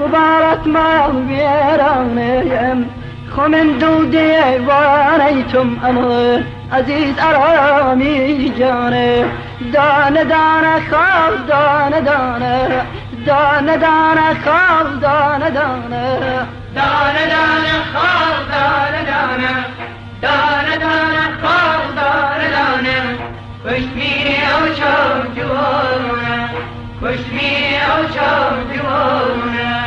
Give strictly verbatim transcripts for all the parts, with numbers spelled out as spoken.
ببارت مال ویرانم خمن دو دیوانیتم اما عزیز ارامی جانه دانه دانه خواب دانه دانه دانه دانه خواب دانه دانه دانه دانه خواب دانه دانه دانه دانه خواب دانه دانه کشمی او چوب جوانه کشمی او چوب جوانه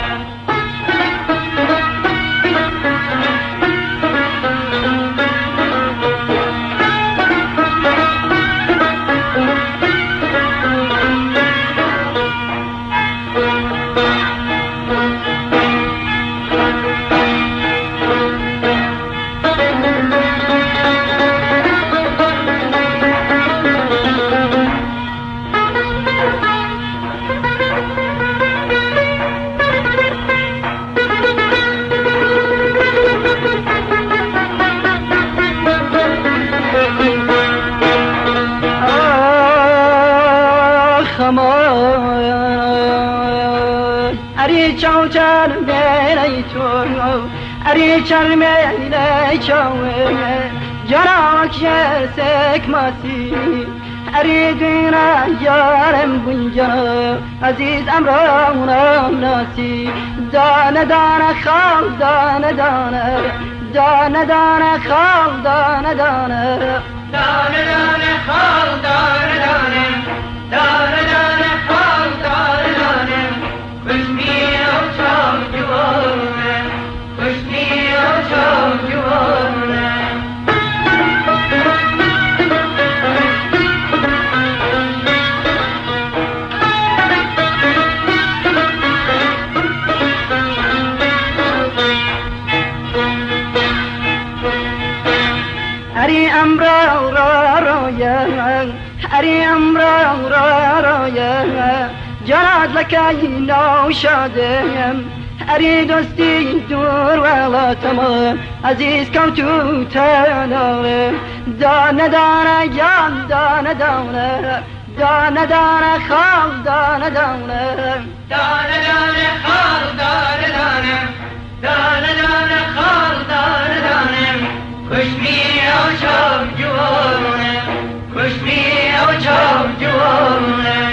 اری چاو چال میلی تو اری چال میلی چاو جراک سک ماسی اری دینا یارم بنجا عزیز امرام ناسی دانه دانه خواب دانه دانه دانه دانه خواب دانه دانه دانه دانه خواب دانه دانه دانه دانه خواب دانه دانه کشمی او چوب جوانه کشمی او چوب جوانه اری امرا را را یا اری امرا را را یا جراد لکای نو شادم اری دوستی دور ولا تمام عزیز کوتو تناله دانه دانه جان دانه دانه دانه دانه خواب دانه دانه دانه دانه خواب دانه دانه دانه دانه خواب دانه دانه کشمی او چوب جوانه کشمی او چوب جوانه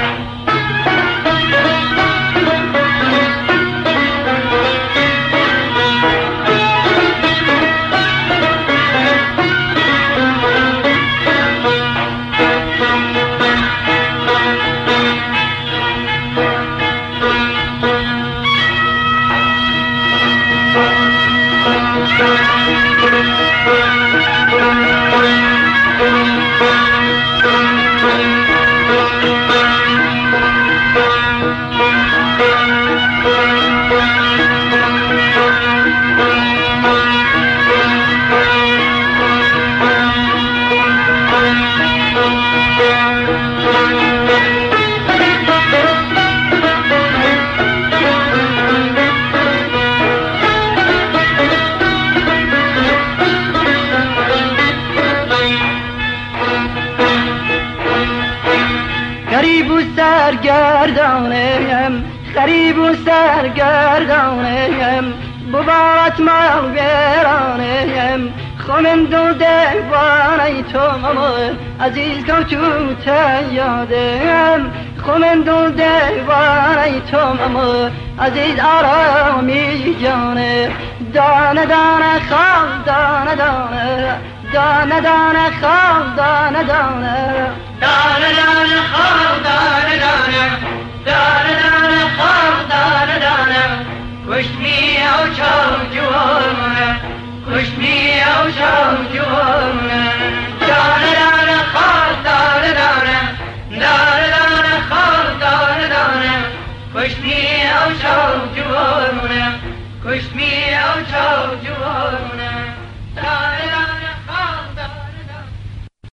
غریب و سرگردانم غریب و سرگردانم ببارت مال ویرانم خمن دو دیوانه تو اما عزیز کوتو تیادم خمن دو دیوانه تو اما عزیز آرامی جانه دانه دانه خواب دانه دانه دانه دانه خواب دانه دانه دانه دانه خواب دانه دانه دانه دانه خواب دانه دانه کشمی او چوب جوانه کشمی او چوب جوانه دانه دانه خواب دانه دانه دانه دانه خواب دانه دانه کشمی او چوب جوانه کشمی او چوب جوانه